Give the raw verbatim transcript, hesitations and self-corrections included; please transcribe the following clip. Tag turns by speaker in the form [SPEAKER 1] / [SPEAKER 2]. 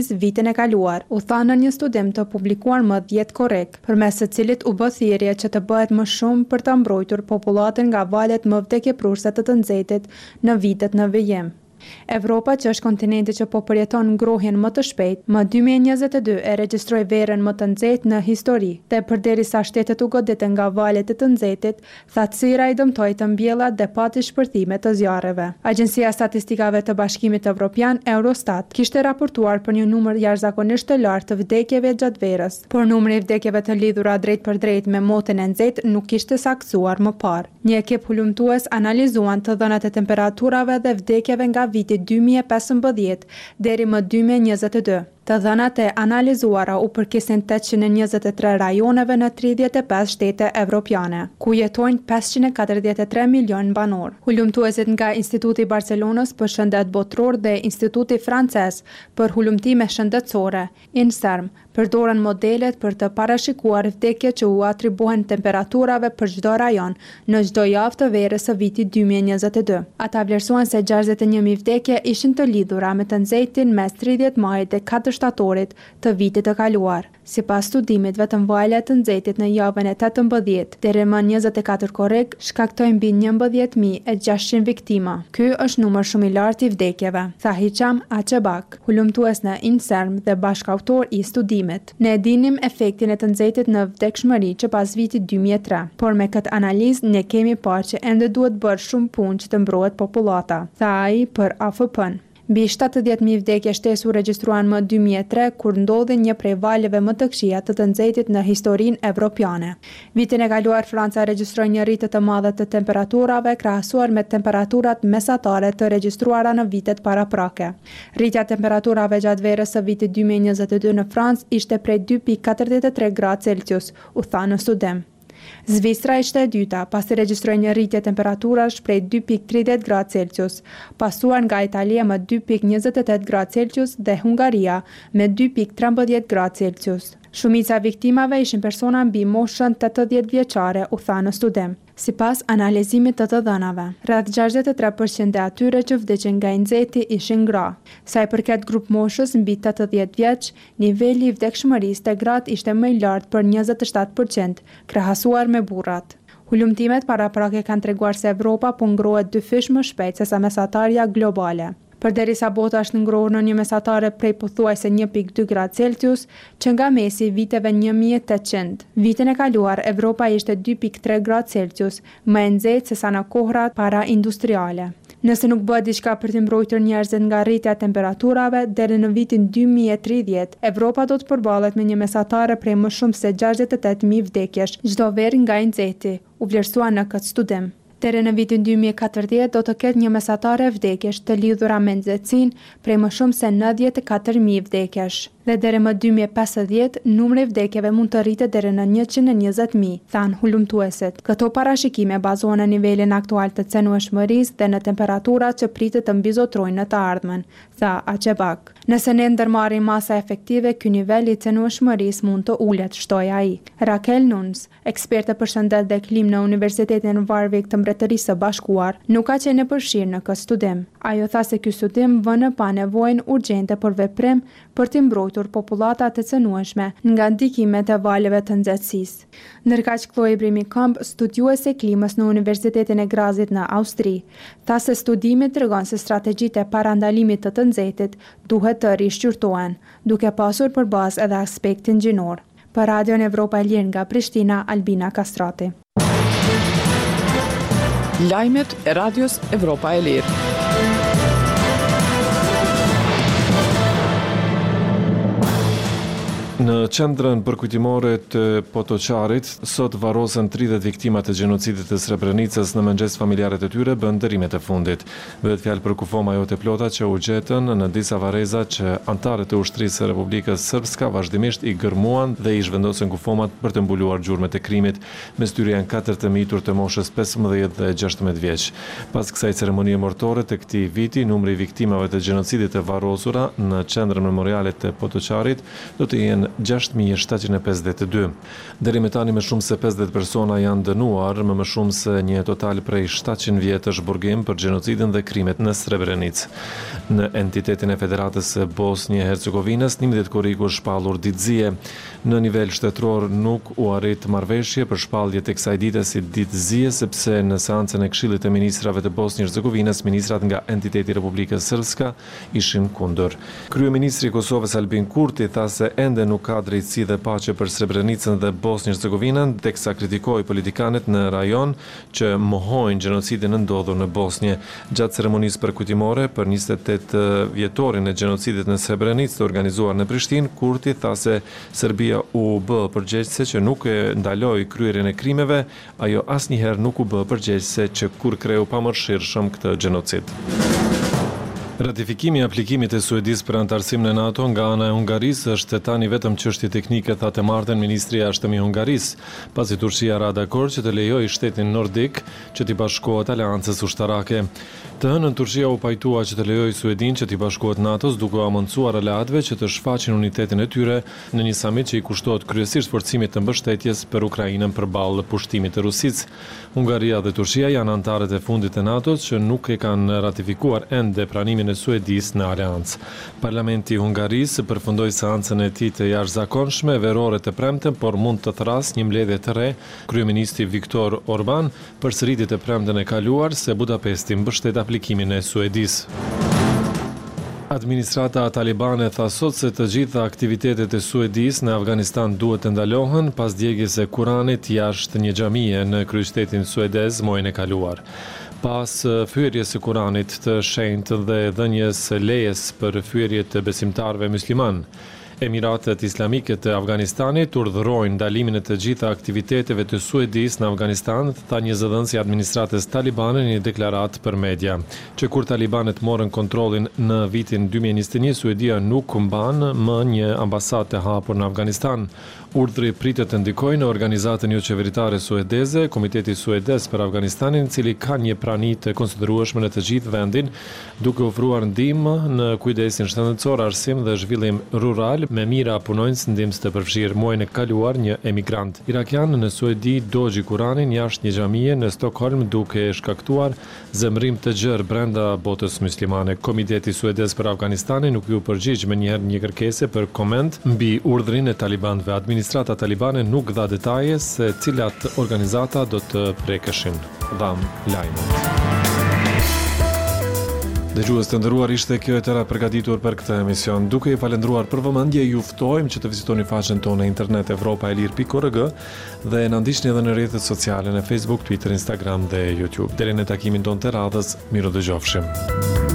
[SPEAKER 1] vitin e kaluar, u tha në një studim të publikuar më dhjetë korrik, përmes së cilit u bë thirrje që të bëhet më shumë për ta mbrojtur popullatën nga valët më vdekjeprurse të të nxehtit në vitet në vijim. Evropa, që është kontinenti që po përjeton ngrohjen më të shpejtë, më dy mijë e njëzet e dy e regjistroi verën më të nxehtë në histori, dhe përderisa shtetet u goditën nga valët e të nxehtit, thatësira i dëmtoi të mbjellat dhe pati shpërthime të zjarreve. Agjencia Statistikave të Bashkimit Evropian, Eurostat, kishte raportuar për një numër jashtëzakonisht të lartë të vdekjeve gjatë verës, por numri i vdekjeve të lidhura drejt për drejt me motën e nxehtë nuk kishte saktësuar më parë. Një ekip hulumtues analizuan të dhënat e temperaturave dhe vdekjeve nga viti dy mijë e pesëmbëdhjetë deri më dy mijë e njëzet e dy. Të dhënat e analizuara u përkisin tetëqind e njëzet e tre rajoneve në tridhjetë e pesë shtete evropiane, ku jetojnë pesëqind e katërdhjetë e tre milion banor. Hulumtuesit nga Instituti i Barcelonës për shëndet botror dhe Instituti francez për hulumtime shëndetësore, INSERM, përdoren modelet për të parashikuar vdekjet që u atribuohen temperaturave për çdo rajon në çdo javë të verës së vitit dy mijë e njëzet e dy. Ata vlerësuan se gjashtëdhjetë e një mijë vdekje ishin të lidhura me të nxehtin mes tridhjetë majit dhe katër shtatorit të vitit të kaluar. Sipas studimit, vetëm valët të nxehtit në javën e tetëmbëdhjetë deri më njëzet e katër korrik shkaktojnë mbi njëmbëdhjetë mijë e gjashtëqind viktima. Ky është numër shumë i lartë i vdekjeve, tha Hicham Achebak, hulumtues në INSERM dhe bashkautor i studimit. Ne e dinim efektin e të nxehtit në vdekshmëri që pas vitit dy mijë e tre, por me këtë analizë ne kemi parë që ende duhet bërë shumë punë që të mbrohet popullata, tha ai për A F P-n. Mbi shtatëdhjetë mijë vdekje shtesë u regjistruan më dy mijë e tre, kur ndodhi një prej valeve më të këqija të të nxehtit në historinë evropiane. Vitin e kaluar Franca regjistroi një rritje të madhe të temperaturave krahasuar me temperaturat mesatare të regjistruara në vitet paraprake. Rritja e temperaturave gjatë verës së vitit dy mijë e njëzet e dy në Francë ishte prej dy pikë katërdhjetë e tre gradë Celsius, u tha në studim. Zvicra ishte e dyta, pasi regjistroi një rritje temperaturash prej dy pikë tridhjetë gradë Celsius, pasuar nga Italia me dy pikë njëzet e tetë gradë Celsius dhe Hungaria me dy pikë trembëdhjetë gradë Celsius. Shumica e viktimave ishin persona mbi moshën tetëdhjetë vjeçare, u tha në studim. Sipas analizimit të të dhënave, rreth gjashtëdhjetë e tre përqind e atyre që vdiqën nga nxehti ishin gra. Sa i përket grup moshës mbi tetëdhjetë vjeç, niveli i vdekshmërisë te gratë ishte më i lartë për njëzet e shtatë përqind, krahasuar me burrat. Hulumtimet paraprake kanë treguar se Evropa po ngrohet dy fish më shpejt se sa mesatarja globale. Përderisa bota është ngrohur në një mesatare prej pothuajse një pikë dy gradë Celsius, që nga mesi i viteve një mijë e tetëqind. Vitin e kaluar, Evropa ishte dy pikë tre gradë Celsius, më e nxehtë se sa në kohrat para industriale. Nëse nuk bëhet diçka për të mbrojtur njerëzit nga rritja e temperaturave, deri në vitin dy mijë e tridhjetë, Evropa do të përballet me një mesatare prej më shumë se gjashtëdhjetë e tetë mijë vdekjesh çdo verë nga nxehti, u vlerësua në këtë studim. Deri në vitin dy mijë e katërdhjetë do të ketë një mesatare vdekjesh të lidhura me nxehtësinë prej më shumë se nëntëdhjetë e katër mijë vdekjesh. Dhe deri më dy mijë e pesëdhjetë, numri i vdekjeve mund të rritet deri në njëqind e njëzet mijë, thanë hulumtuesit. Këto parashikime bazohen në nivelin aktual të cenueshmërisë dhe në temperaturat që pritet të mbizotrojnë në të ardhmen, tha Achebak. Nëse ne ndërmarrim masa efektive, ky nivel i cenueshmërisë mund të ulet, shtoi ai. Raquel Nunes, eksperte për shëndet dhe klimë në Universitetin Warwick të Mbretërisë së Bashkuar, nuk ka qenë e përfshirë në këtë studim. Ajo tha se ky studim vënë pa nevojën urgjente për veprim për të mbrojtur popullata të cënueshme nga ndikimet e valeve të nxehtësisë. Ndërkaq Chloe Brimi-Kamp, studiuese klimës në Universitetin e Grazit në Austri, tha se studimi tregon se strategjitë e parandalimit të të nxehtit duhet të rishqyrtohen, duke pasur për bazë edhe aspektin gjinor. Për Radion Evropa e Lirë nga Prishtina, Albina Kastrati.
[SPEAKER 2] Lajmet e Radios Evropa e Lirë.
[SPEAKER 3] Në qendrën përkujtimore të Potoçarit, sot varrosen tridhjetë viktima të gjenocidit të Srebrenicës në mëngjes familjarët e tyre bën ndërimet e fundit. Bëhet fjalë për kufoma jote plota që u gjetën në disa varreza që antarët e ushtrisë së Republikës Srpska vazhdimisht i gërmuan dhe i zhvendosën kufomat për të mbuluar gjurmët e krimit. Mes tyre janë katër të mitur të moshës pesëmbëdhjetë dhe gjashtëmbëdhjetë vjeç. Pas kësaj ceremonie mortore të këtij viti, numri i viktimave të gjenocidit të varrosura në qendrën memoriale të Potoçarit do të jenë gjashtë mijë e shtatëqind e pesëdhjetë e dy. Deri me tani më shumë se pesëdhjetë persona janë dënuar, më më shumë se një total prej shtatëqind vjetësh burgim për gjenocidin dhe krimet në Srebrenicë. Në entitetin e Federatës së Bosnjë e Hercegovinës, njëmbëdhjetë korriku është shpallur ditëzie. Në nivel shtetëror nuk u arrit marrëveshje për shpallje të kësaj dite si ditëzie, sepse në seancën e Këshillit të Ministrave të Bosnjë Hercegovinës, ministrat nga entiteti Republikës Srpska ishin kundër. Kryeministri i Kosovës Albin Kurti tha se ende nuk ka drejtësi dhe paqe për Srebrenicën dhe Bosnjë Hercegovinën, teksa kritikoi politikanët në rajon që mohojnë gjenocidin ndodhur në Bosnjë. Gjatë ceremonisë përkujtimore për njëzet e tetë vjetorin e gjenocidit në Srebrenicë të organizuar në Prishtinë, Kurti tha se Serbia u bë përgjegjëse që nuk e ndaloi kryerjen e krimeve, ajo asnjëherë nuk u bë përgjegjëse që kur kreu pamërshirshëm këtë gjenocid. Ratifikimi i aplikimit e Suedisë për anëtarësim në NATO nga ana e Hungarisë është tani vetëm çështje teknike, tha të martën ministri i jashtëm i Hungarisë, pasi Turqia ra dakord që të lejojë shtetin nordik që t'i bashkohet aleancës ushtarake. Të hënën Turqia u pajtua që të lejojë Suedin që t'i bashkohet NATO-s, duke u amundsuar aleatëve që të shfaqin unitetin e tyre në një samit që i kushtohet kryesisht forcimit të mbështetjes për Ukrainën përballë pushtimit të Rusisë. Hungaria dhe Turqia janë anëtarët e fundit të NATO-s që nuk e kanë ratifikuar ende pranimin e Suedisë në aleancë. Parlamenti i Hungarisë përfundoi seancën e tij të jashtëzakonshme verore të premten, por mund të thrasë një mbledhje të re. Kryeministri Viktor Orban përsëriti të premten e kaluar se Budapesti mbështet aplikimin e Suedisë. Administrata talibane tha sot se të gjitha aktivitetet e Suedisë në Afganistan duhet të ndalohen pas djegjes së Kuranit jashtë një xhamie në kryeqytetin suedez muajin e kaluar. Pas fyerjes së Kuranit të shenjtë dhe dhënies lejes për fyerje të besimtarëve musliman, Emiratet Islamike të Afganistanit urdhërojnë ndalimin e të gjitha aktiviteteve të Suedisë në Afganistan, tha një zëdhënës i administratës talibane në një deklaratë për media, që kur talibanet morën kontrollin në vitin dy mijë e njëzet e një, Suedia nuk mban më një ambasadë të hapur në Afganistan. Urdhri pritet të ndikojë në organizatën jo qeveritare suedeze, Komiteti Suedez për Afganistanin, i cili ka një prani të konsiderueshme në të gjithë vendin, duke ofruar ndihmë në kujdesin shëndetësor, arsim dhe zhvillim rural, me mira punonjës ndihmës të përfshirë. Muajin e kaluar një emigrant irakian në Suedi dogji Kuranin jashtë një xhamie në Stockholm, duke shkaktuar zemrim të gjerë brenda botës muslimane. Komiteti Suedez për Afganistanin nuk ju përgjigj më njëherë një kërkese për koment mbi urdhrin e talibanëve. Administrata talibane nuk dha detaje se cilat organizata do të prekeshin. Dham lajmet. Dëgjues të nderuar, ishte kjo e tëra përgatitur për këtë emision. Duke i falendruar për vëmendje, ju ftojmë që të vizitoni faqen tonë në internet evropa e lir pikë org dhe na ndiqni edhe në rrjetet sociale në Facebook, Twitter, Instagram dhe YouTube. Deri në takimin tonë të radhës, miru dëgjofshim.